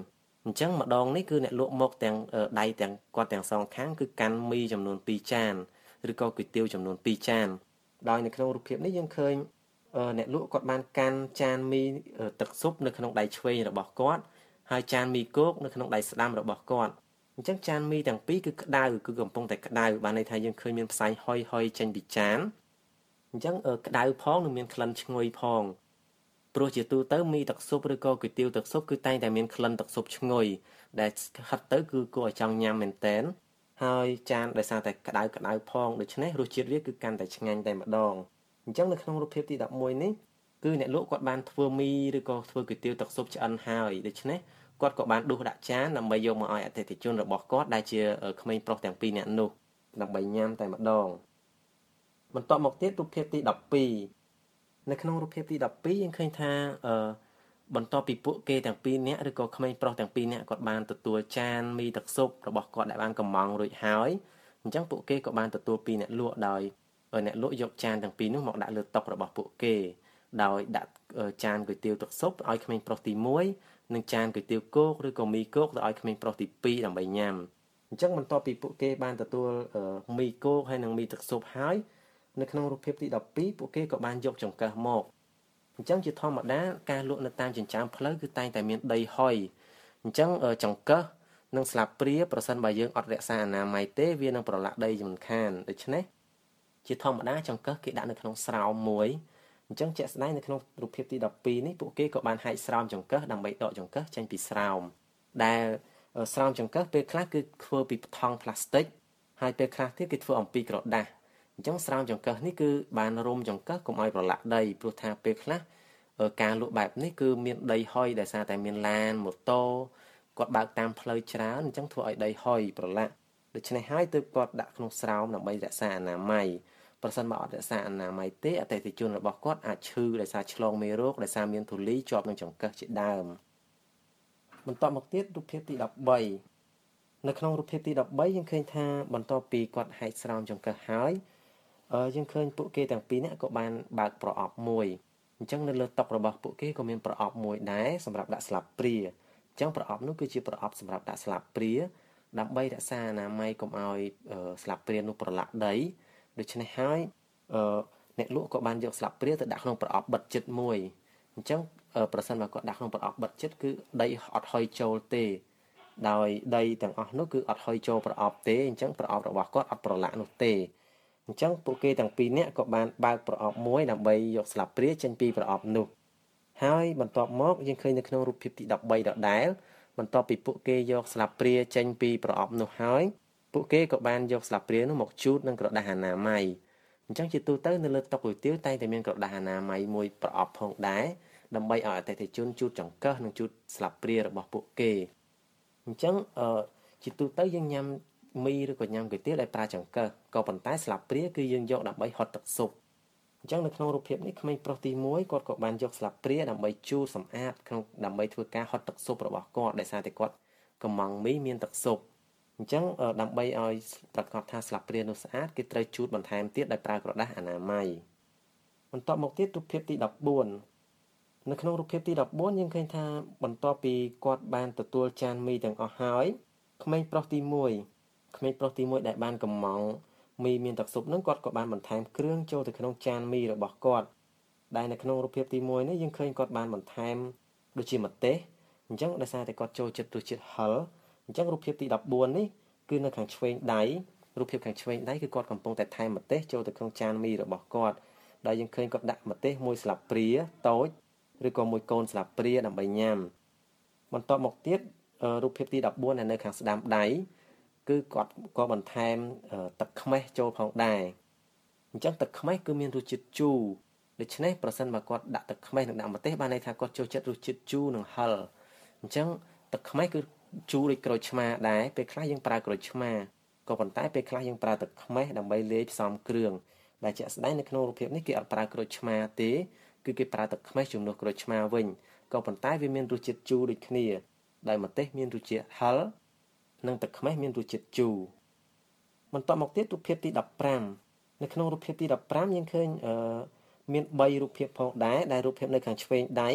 អញ្ចឹងម្ដងនេះគឺអ្នកលក់មកទាំងដៃទាំងគាត់ទាំងសងខាងគឺកាន់មីចំនួនពីរចានឬក៏គុយទាវចំនួនពីរចានដោយនៅក្នុងរូបភាពនេះយើងឃើញអ្នកលក់គាត់បានកាន់ចានមីទឹកស៊ុបនៅក្នុងដៃឆ្វេងរបស់គាត់ហើយចានមីគោកនៅក្នុងដៃស្ដាំរបស់គាត់អញ្ចឹងចានមីទាំងពីរគឺក្តៅគឺកំពុងតែក្តៅបានន័យថាយើងឃើញមានផ្សែងហុយហុយចេញពីចានអញ្ចឹងក្តៅផងនិងមានក្លិនឈ្ងុយផងព្រោះជាទូទៅមីទឹកស៊ុបឬក៏គុយទាវទឹកស៊ុបគឺតែងតែមានក្លិនទឹកស៊ុបឈ្ងុយដែលហិតទៅគឺគួរឲ្យចង់ញ៉ាំមែនតែនហើយចានដោយសារតែក្តៅក្តៅផងដូច្នេះរសជាតិវាគឺកាន់តែឆ្ងាញ់តែម្ដងអញ្ចឹងនៅក្នុងរូបភាពទីដប់មួយនេះគឺអ្នកលក់គាត់បានធ្វើមីឬក៏ធ្វើគុយទាវទឹកស៊ុបឆ្អិនហើយដូច្នេះគាត់ក៏បានដួសដាក់ចានដើម្បីយកមកឲ្យអតិថិជនរបស់គាត់ដែលជាក្មេងប្រុសទាំងពីរនាក់នោះដើម្បីញ៉ាំតែម្ដងបន្ទាប់មកទៀតរូបភាពទីដប់ពីរនៅក្នុងរូបភាពទីដប់ពីរយើងឃើញថាអឺបន្ទាប់ពីពួកគេទាំងពីរនាក់ឬក៏ក្មេងប្រុសទាំងពីរនាក់គាត់បានទទួលចានមីទឹកស៊ុបរបស់គាត់ដែលបានកំងរួចហើយអញ្ចឹងពួកគេក៏បានទទួលពីអ្នកលក់ដោយអ្នកលក់យកចានទាំងពីរនោះមកដាក់លើតុរបស់ពួកគេដោយដាក់ចានគុយទាវទឹកស៊ុបឲ្យក្មេងប្រុសទីមួយនិងចានគុយទាវគោកឬក៏មីគោកទៅឲ្យក្មេងប្រុសទីពីរដើម្បីញ៉ាំអញ្ចឹងបន្ទាប់ពីពួកគេបានទទួលមីគោកហើយនិងមីទឹកស៊ុបហើយនៅក្នុងរូបភាពទីដប់ពីរពួកគេក៏បានយកចង្កឹះមកអញ្ចឹងជាធម្មតាការលក់នៅតាមចិញ្ចើមផ្លូវគឺតែងតែមានដីហុយអញ្ចឹងចង្កឹះនិងស្លាបព្រាប្រសិនបើយើងអត់រក្សាអនាម័យទេវានឹងប្រឡាក់ដីមិនខានដូច្នេះជាធម្មតាចង្កឹះគេដាក់នៅក្នុងស្រោមមួយអញ្ចឹងជាក់ស្ដែងនៅក្នុងរូបភាពទីដប់ពីរនេះពួកគេក៏បានហែកស្រោមចង្កឹះដើម្បីដកចង្កឹះចេញពីស្រោមដែលស្រោមចង្កឹះពេលខ្លះគឺធ្វើពីថង់ផ្លាស្ទិកហើយពេលខ្លះទៀតគេធ្វើអំពីក្រដាសអញ្ចឹងស្រោមចង្កឹះនេះគឺបានរុំចង្កឹះកុំឲ្យប្រឡាក់ដីព្រោះថាពេលខ្លះការលក់បែបនេះគឺមានដីហុយដោយសារតែមានឡានម៉ូតូគាត់បើកតាមផ្លូវច្រើនអញ្ចឹងធ្វើឲ្យដីហុយប្រឡាក់ដូច្នេះហើយទើបគាត់ដាក់ក្នុងស្រោមដើម្បីរក្សាអនាម័យប្រសិនបើអត់រក្សាអនាម័យទេអតិថិជនរបស់គាត់អាចឈឺដោយសារឆ្លងមេរោគដោយសារមានធូលីជាប់នឹងចង្កឹះជាដើមបន្ទាប់មកទៀតរូបភាពទីដប់បីនៅក្នុងរូបភាពទីដប់បីយើងឃើញថាបន្ទាប់ពីគាត់ហែកស្រោមចង្កឹះហើយយើងឃើញពួកគេទាំងពីរនាក់ក៏បានបើកប្រអប់មួយអញ្ចឹងនៅលើតុរបស់ពួកគេក៏មានប្រអប់មួយដែរសម្រាប់ដាក់ស្លាបព្រាអញ្ចឹងប្រអប់នោះគឺជាប្រអប់សម្រាប់ដាក់ស្លាបព្រាដើម្បីរក្សាអនាម័យកុំឲ្យស្លាបព្រានោះប្រឡាក់ដីដូច្នេះហើយអ្នកលក់ក៏បានយកស្លាបព្រាទៅដាក់ក្នុងប្រអប់បិទជិតមួយអញ្ចឹងប្រសិនបើគាត់ដាក់ក្នុងប្រអប់បិទជិតគឺដីអត់ហុយចូលទេដោយដីទាំងអស់នោះគឺអត់ហុយចូលប្រអប់ទេអញ្ចឹងប្រអប់របស់គាត់អត់ប្រឡាក់នោះទេអញ្ចឹងពួកគេទាំងពីរនាក់ក៏បានបើកប្រអប់មួយដើម្បីយកស្លាបព្រាចេញពីប្រអប់នោះហើយបន្ទាប់មកយើងឃើញនៅក្នុងរូបភាពទីដប់បីដដែលបន្ទាប់ពីពួកគេយកស្លាបព្រាចេញពីប្រអប់នោះហើយពួកគេក៏បានយកស្លាបព្រានោះមកជូតនឹងក្រដាសអនាម័យអញ្ចឹងជាទូទៅនៅលើតុគុយទាវតែងតែមានក្រដាសអនាម័យមួយប្រអប់ផងដែរដើម្បីឲ្យអតិថិជនជូតចង្កឹះនិងជូតស្លាបព្រារបស់ពួកគេអញ្ចឹងអឺជាទូទៅយើងញ៉ាំមីឬក៏ញ៉ាំគុយទាវដែលប្រើចង្កឹះក៏ប៉ុន្តែស្លាបព្រាគឺយើងយកដើម្បីហុតទឹកស៊ុបអញ្ចឹងនៅក្នុងរូបភាពនេះក្មេងប្រុសទីមួយគាត់ក៏បានយកស្លាបព្រាដើម្បីជូតសម្អាតក្នុងដើម្បីធ្វើការហុតទឹកស៊ុបរបស់គាត់ដោយសារតែគាត់កំងមីមានទឹកស៊ុបអញ្ចឹងដើម្បីឲ្យប្រកាសថាស្លាបព្រានោះស្អាតគេត្រូវជូតបន្ថែមទៀតដោយប្រើក្រដាសអនាម័យបន្ទាប់មកទៀតរូបភាពទីដប់បួននៅក្នុងរូបភាពទីដប់បួនយើងឃើញថាបន្ទាប់ពីគាត់បានទទួលចានមីទាំងអស់ហើយក្មេងប្រុសទីមួយក្មេងប្រុសទីមួយដែលបានកំងមីមានទឹកស៊ុបនឹងគាត់ក៏បានបន្ថែមគ្រឿងចូលទៅក្នុងចានមីរបស់គាត់ដែលនៅក្នុងរូបភាពទីមួយនេះយើងឃើញគាត់បានបន្ថែមដូចជាម្ទេសអញ្ចឹងដោយសារតែគាត់ចូលចិត្តរសជាតិហឹរអញ្ចឹងរូបភាពទីដប់បួននេះគឺនៅខាងឆ្វេងដៃរូបភាពខាងឆ្វេងដៃគឺគាត់កំពុងតែថែមម្ទេសចូលទៅក្នុងចានមីរបស់គាត់ដែលយើងឃើញគាត់ដាក់ម្ទេសមួយស្លាបព្រាតូចឬក៏មួយកូនស្លាបព្រាដើម្បីញ៉ាំបន្ទាប់មកទៀតរូបភាពទីដប់បួននៅខាងស្ដាំដៃគឺគាត់ក៏បន្ថែមទឹកខ្មេះចូលផងដែរអញ្ចឹងទឹកខ្មេះគឺមានរសជាតិជូរដូច្នេះប្រសិនបើគាត់ដាក់ទឹកខ្មេះនិងដាក់ម្ទេសបានន័យថាគាត់ចូលចិត្តរសជាតិជូរនិងហឹរអញ្ចឹងទឹកខ្មេះគឺជូរដូចក្រូចឆ្មាដែរពេលខ្លះយើងប្រើក្រូចឆ្មាក៏ប៉ុន្តែពេលខ្លះយើងប្រើទឹកខ្មេះដើម្បីលាយផ្សំគ្រឿងដែលជាក់ស្ដែងនៅក្នុងរូបភាពនេះគេអត់ប្រើក្រូចឆ្មាទេគឺគេប្រើទឹកខ្មេះជំនួសក្រូចឆ្មាវិញក៏ប៉ុន្តែវាមានរសជាតិជូរដូចគ្នាដែលម្ទេសមានរសជាតិហឹរនិងទឹកខ្មេះមានរសជាតិជូរបន្ទាប់មកទៀតរូបភាពទីដប់ប្រាំនៅក្នុងរូបភាពទីដប់ប្រាំយើងឃើញអឺមានបីរូបភាពផងដែរដែលរូបភាពនៅខាងឆ្វេងដៃ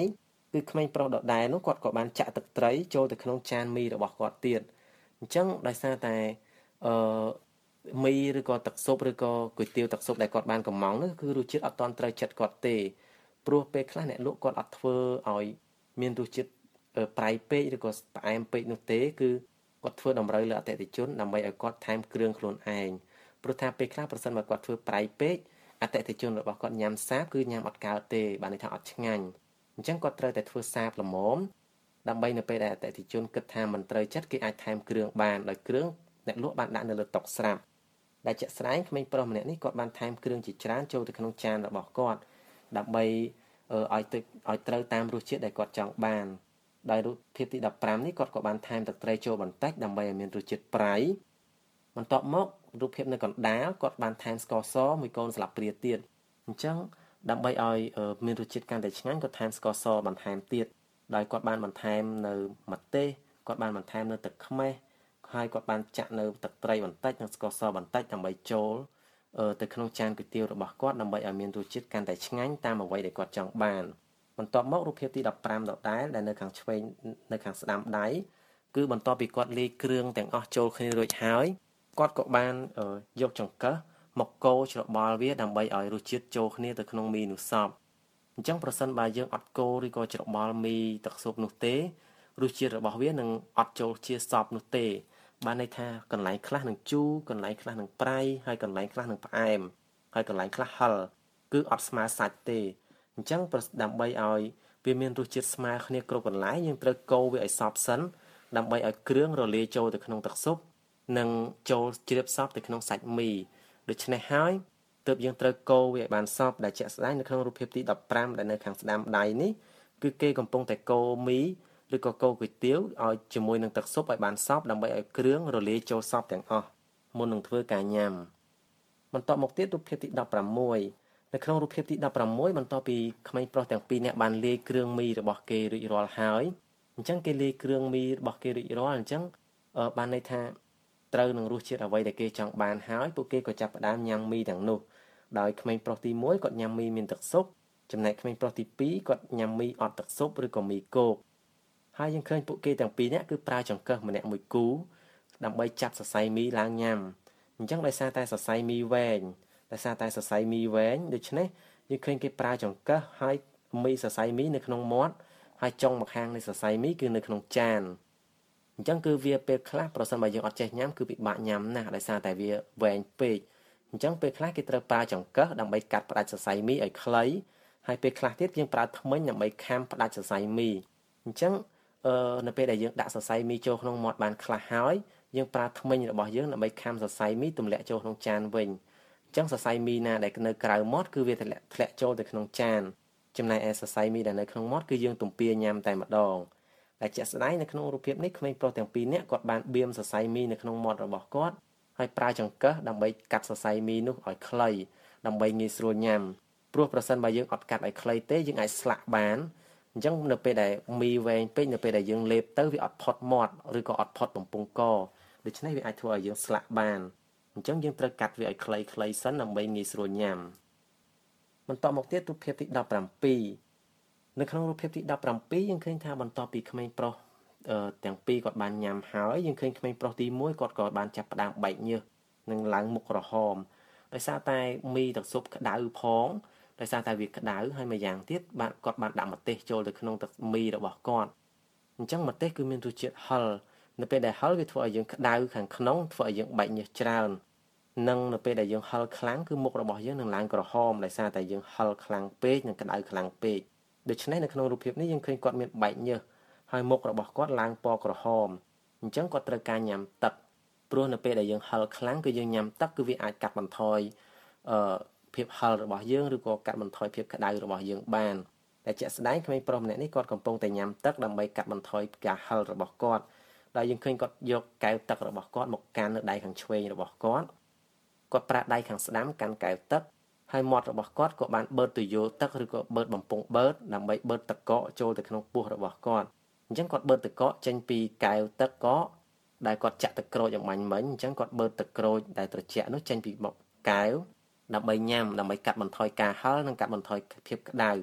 គឺក្មេងប្រុសដដែលនោះគាត់ក៏បានចាក់ទឹកត្រីចូលទៅក្នុងចានមីរបស់គាត់ទៀតអញ្ចឹងដោយសារតែអឺមីឬក៏ទឹកស៊ុបឬក៏គុយទាវទឹកស៊ុបដែលគាត់បានកំងនោះគឺរសជាតិអត់ទាន់ត្រូវចិត្តគាត់ទេព្រោះពេលខ្លះអ្នកលក់គាត់អត់ធ្វើឲ្យមានរសជាតិប្រៃពេកឬក៏ផ្អែមពេកនោះទេគឺគាត់ធ្វើតម្រូវលើអតិថិជនដើម្បីឲ្យគាត់ថែមគ្រឿងខ្លួនឯងព្រោះថាពេលខ្លះប្រសិនបើគាត់ធ្វើប្រៃពេកអតិថិជនរបស់គាត់ញ៉ាំសាបគឺញ៉ាំអត់កើតទេបានន័យថាអត់ឆ្ងាញ់អញ្ចឹងគាត់ត្រូវតែធ្វើសាបល្មមដើម្បីនៅពេលដែលអតិថិជនគិតថាមិនត្រូវចិត្តគេអាចថែមគ្រឿងបានដោយគ្រឿងអ្នកលក់បានដាក់នៅលើតុស្រាប់ដែលជាក់ស្ដែងក្មេងប្រុសម្នាក់នេះគាត់បានថែមគ្រឿងជាច្រើនចូលទៅក្នុងចានរបស់គាត់ដើម្បីឲ្យទៅឲ្យត្រូវតាមរសជាតិដែលគាត់ចង់បានដោយរូបភាពទីដប់ប្រាំនេះគាត់ក៏បានថែមទឹកត្រីចូលបន្តិចដើម្បីឲ្យមានរសជាតិប្រៃបន្ទាប់មករូបភាពនៅកណ្ដាលគាត់បានថែមស្ករសមួយកូនស្លាបព្រាទៀតអញ្ចឹងដើម្បីឲ្យមានរសជាតិកាន់តែឆ្ងាញ់គាត់ថែមស្ករសបន្ថែមទៀតដោយគាត់បានបន្ថែមនៅម្ទេសគាត់បានបន្ថែមនៅទឹកខ្មេះហើយគាត់បានចាក់នៅទឹកត្រីបន្តិចនិងស្ករសបន្តិចដើម្បីចូលទៅក្នុងចានគុយទាវរបស់គាត់ដើម្បីឲ្យមានរសជាតិកាន់តែឆ្ងាញ់តាមអ្វីដែលគាត់ចង់បានបន្ទាប់មករូបភាពទីដប់ប្រាំដដែលដែលនៅខាងឆ្វេងនៅខាងស្ដាំដៃគឺបន្ទាប់ពីគាត់លាយគ្រឿងទាំងអស់ចូលគ្នារួចហើយគាត់ក៏បានយកចង្កឹះមកកូរច្របល់វាដើម្បីឲ្យរសជាតិចូលគ្នាទៅក្នុងមីនោះសព្វអញ្ចឹងប្រសិនបើយើងអត់កូរឬក៏ច្របល់មីទឹកស៊ុបនោះទេរសជាតិរបស់វានឹងអត់ចូលជាសព្វនោះទេបានន័យថាកន្លែងខ្លះនឹងជូរកន្លែងខ្លះនឹងប្រៃហើយកន្លែងខ្លះនឹងផ្អែមហើយកន្លែងខ្លះហឹរគឺអត់ស្មើសាច់ទេអញ្ចឹងដើម្បីឲ្យវាមានរសជាតិស្មើគ្នាគ្រប់កន្លែងយើងត្រូវកូរវាឲ្យសព្វសិនដើម្បីឲ្យគ្រឿងរលាយចូលទៅក្នុងទឹកស៊ុបនិងចូលជ្រាបសព្វទៅក្នុងសាច់មីដូច្នេះហើយទើបយើងត្រូវកូរវាឲ្យបានសព្វដែលជាក់ស្ដែងនៅក្នុងរូបភាពទីដប់ប្រាំដែលនៅខាងស្ដាំដៃនេះគឺគេកំពុងតែកូរមីឬក៏កូរគុយទាវឲ្យជាមួយនឹងទឹកស៊ុបឲ្យបានសព្វដើម្បីឲ្យគ្រឿងរលាយចូលសព្វទាំងអស់មុននឹងធ្វើការញ៉ាំបន្តមកទៀតរូបភាពទីដប់ប្រាំមួយនៅក្នុងរូបភាពទីដប់ប្រាំមួយបន្ទាប់ពីក្មេងប្រុសទាំងពីរនាក់បានលាយគ្រឿងមីរបស់គេរួចរាល់ហើយអញ្ចឹងគេលាយគ្រឿងមីរបស់គេរួចរាល់អញ្ចឹងបានន័យថាត្រូវនឹងរសជាតិអ្វីដែលគេចង់បានហើយពួកគេក៏ចាប់ផ្ដើមញ៉ាំមីទាំងនោះដោយក្មេងប្រុសទីមួយគាត់ញ៉ាំមីមានទឹកស៊ុបចំណែកក្មេងប្រុសទីពីរគាត់ញ៉ាំមីអត់ទឹកស៊ុបឬក៏មីគោកហើយយើងឃើញពួកគេទាំងពីរនាក់គឺប្រើចង្កឹះម្នាក់មួយគូដើម្បីចាប់សរសៃមីឡើងញ៉ាំអញ្ចឹងដោយសារតែសរសៃមីវែងដោយសារតែសរសៃមីវែងដូច្នេះយើងឃើញគេប្រើចង្កឹះហើយមីសរសៃមីនៅក្នុងមាត់ហើយចុងម្ខាងនៃសរសៃមីគឺនៅក្នុងចានអញ្ចឹងគឺវាពេលខ្លះប្រសិនបើយើងអត់ចេះញ៉ាំគឺពិបាកញ៉ាំណាស់ដោយសារតែវាវែងពេកអញ្ចឹងពេលខ្លះគេត្រូវប្រើចង្កឹះដើម្បីកាត់ផ្ដាច់សរសៃមីឲ្យខ្លីហើយពេលខ្លះទៀតយើងប្រើធ្មេញដើម្បីខាំផ្ដាច់សរសៃមីអញ្ចឹងអឺនៅពេលដែលយើងដាក់សរសៃមីចូលក្នុងមាត់បានខ្លះហើយយើងប្រើធ្មេញរបស់យើងដើម្បីខាំសរសៃមីទម្លាក់ចូលក្នុងចានវិញអញ្ចឹងសរសៃមីណាដែលនៅក្រៅមាត់គឺវាធ្លាក់ធ្លាក់ចូលទៅក្នុងចានចំណែកឯសរសៃមីដែលនៅក្នុងមាត់គឺយើងទំពាញ៉ាំតែម្ដងដែលជាក់ស្ដែងនៅក្នុងរូបភាពនេះក្មេងប្រុសទាំងពីរនាក់គាត់បានបៀមសរសៃមីនៅក្នុងមាត់របស់គាត់ហើយប្រើចង្កឹះដើម្បីកាត់សរសៃមីនោះឲ្យខ្លីដើម្បីងាយស្រួលញ៉ាំព្រោះប្រសិនបើយើងអត់កាត់ឲ្យខ្លីទេយើងអាចស្លាក់បានអញ្ចឹងនៅពេលដែលមីវែងពេកនៅពេលដែលយើងលេបទៅវាអត់ផុតមាត់ឬក៏អត់ផុតបំពង់កដូច្នេះវាអាចធ្វើឲ្យយើងស្លាក់បានអញ្ចឹងយើងត្រូវកាត់វាឲ្យខ្លីៗសិនដើម្បីងាយស្រួលញ៉ាំបន្តមកទៀតរូបភាពទីដប់ប្រាំពីរនៅក្នុងរូបភាពទីដប់ប្រាំពីរយើងឃើញថាបន្ទាប់ពីក្មេងប្រុសទាំងពីរគាត់បានញ៉ាំហើយយើងឃើញក្មេងប្រុសទីមួយគាត់ក៏បានចាប់ផ្ដើមបែកញើសនិងឡើងមុខក្រហមដោយសារតែមីទឹកស៊ុបក្តៅផងដោយសារតែវាក្តៅហើយមួយយ៉ាងទៀតបាទគាត់បានដាក់ម្ទេសចូលទៅក្នុងទឹកមីរបស់គាត់អញ្ចឹងម្ទេសគឺមានរសជាតិហឹរនៅពេលដែលហឹរវាធ្វើឲ្យយើងក្តៅខាងក្នុងធ្វើឲ្យយើងបែកញើសច្រើននិងនៅពេលដែលយើងហឹរខ្លាំងគឺមុខរបស់យើងនឹងឡើងក្រហមដោយសារតែយើងហឹរខ្លាំងពេកនិងក្តៅខ្លាំងពេកដូច្នេះនៅក្នុងរូបភាពនេះយើងឃើញគាត់មានបែកញើសហើយមុខរបស់គាត់ឡើងពណ៌ក្រហមអញ្ចឹងគាត់ត្រូវការញ៉ាំទឹកព្រោះនៅពេលដែលយើងហឹរខ្លាំងគឺយើងញ៉ាំទឹកគឺវាអាចកាត់បន្ថយអឺភាពហឹររបស់យើងឬក៏កាត់បន្ថយភាពក្តៅរបស់យើងបានតែជាក់ស្ដែងក្មេងប្រុសម្នាក់នេះគាត់កំពុងតែញ៉ាំទឹកដើម្បីកាត់បន្ថយការហឹររបស់គាត់ដោយយើងឃើញគាត់យកកែវទឹករបស់គាត់មកកាន់នៅដៃខាងឆ្វេងរបស់គាត់គាត់ប្រើដៃខាងស្ដាំកាន់កែវទឹកហើយមាត់របស់គាត់ក៏បានបឺតទុយោទឹកឬក៏បឺតបំពង់បឺតដើម្បីបឺតទឹកកកចូលទៅក្នុងពោះរបស់គាត់អញ្ចឹងគាត់បឺតទឹកកកចេញពីកែវទឹកកកដែលគាត់ចាក់ទឹកក្រូចអំបាញ់មិញអញ្ចឹងគាត់បឺតទឹកក្រូចដែលត្រជាក់នោះចេញពីកែវដើម្បីញ៉ាំដើម្បីកាត់បន្ថយការហឹរនិងកាត់បន្ថយភាពក្តៅ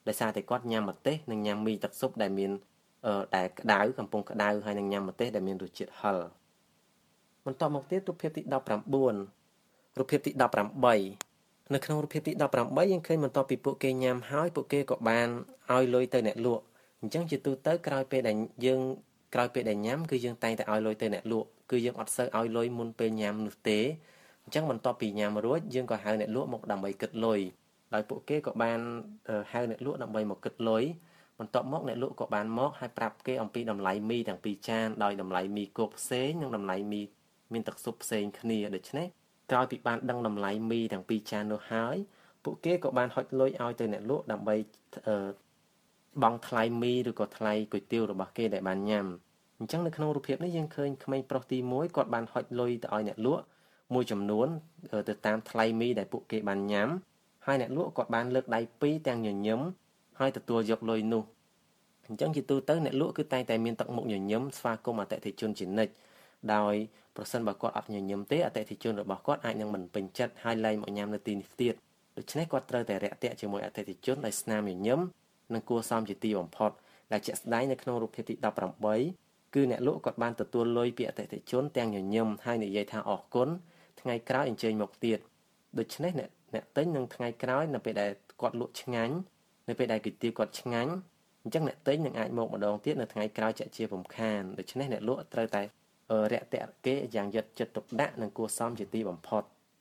ដោយសារតែគាត់ញ៉ាំម្ទេសនិងញ៉ាំមីទឹកស៊ុបដែលមានអឺដែលក្តៅកំពុងក្តៅហើយនឹងញ៉ាំម្ទេសដែលមានរសជាតិហឹរបន្តមកទៀតរូបភាពទីដប់ប្រាំបួនរូបភាពទីដប់ប្រាំបីនៅក្នុងរូបភាពទីដប់ប្រាំបីយើងឃើញបន្ទាប់ពីពួកគេញ៉ាំហើយពួកគេក៏បានឲ្យលុយទៅអ្នកលក់អញ្ចឹងជាទូទៅក្រោយពេលដែលយើងក្រោយពេលដែលញ៉ាំគឺយើងតែងតែឲ្យលុយទៅអ្នកលក់គឺយើងអត់សូវឲ្យលុយមុនពេលញ៉ាំនោះទេអញ្ចឹងបន្ទាប់ពីញ៉ាំរួចយើងក៏ហៅអ្នកលក់មកដើម្បីគិតលុយដោយពួកគេក៏បានហៅអ្នកលក់ដើម្បីមកគិតលុយបន្ទាប់មកអ្នកលក់ក៏បានមកហើយប្រាប់គេអំពីតម្លៃមីទាំងពីរចានដោយតម្លៃមីគោកផ្សេងនិងតម្លៃមីមានទឹកស៊ុបផ្សេងគ្នាដូច្នេះក្រោយពីបានដឹងតម្លៃមីទាំងពីរចាននោះហើយពួកគេក៏បានហុចលុយឲ្យទៅអ្នកលក់ដើម្បីអឺបង់ថ្លៃមីឬក៏ថ្លៃគុយទាវរបស់គេដែលបានញ៉ាំអញ្ចឹងនៅក្នុងរូបភាពនេះយើងឃើញក្មេងប្រុសទីមួយគាត់បានហុចលុយទៅឲ្យអ្នកលក់មួយចំនួនទៅតាមថ្លៃមីដែលពួកគេបានញ៉ាំហើយអ្នកលក់គាត់បានលើកដៃពីរទាំងញញឹមហើយទទួលយកលុយនោះអញ្ចឹងជាទូទៅអ្នកលក់គឺតែងតែមានទឹកមុខញញឹមស្វាគមន៍អតិថិជនជានិច្ចដោយប្រសិនបើគាត់អត់ញញឹមទេអតិថិជនរបស់គាត់អាចនឹងមិនពេញចិត្តហើយលែងមកញ៉ាំនៅទីនេះទៀតដូច្នេះគាត់ត្រូវតែរាក់ទាក់ជាមួយអតិថិជនដោយស្នាមញញឹមនិងគួរសមជាទីបំផុតដែលជាក់ស្ដែងនៅក្នុងរូបភាពទីដប់ប្រាំបីគឺអ្នកលក់គាត់បានទទួលលុយពីអតិថិជនទាំងញញឹមហើយនិយាយថាអរគុណថ្ងៃក្រោយអញ្ជើញមកទៀតដូច្នេះអ្នកអ្នកទិញនឹងថ្ងៃក្រោយនៅពេលដែលគាត់លក់ឆ្ងាញ់នៅពេលដែលគុយទាវគាត់ឆ្ងាញ់អញ្ចឹងអ្នកទិញនឹងអាចមកម្ដងទៀតនៅថ្ងៃក្រោយជាក់ជាពំខានដូច្នេះអ្នកលក់ត្រូវតែរាក់ទាក់គេយ៉ាងយកចិត្តទុកដាក់និងគួរសមជាទីបំផុត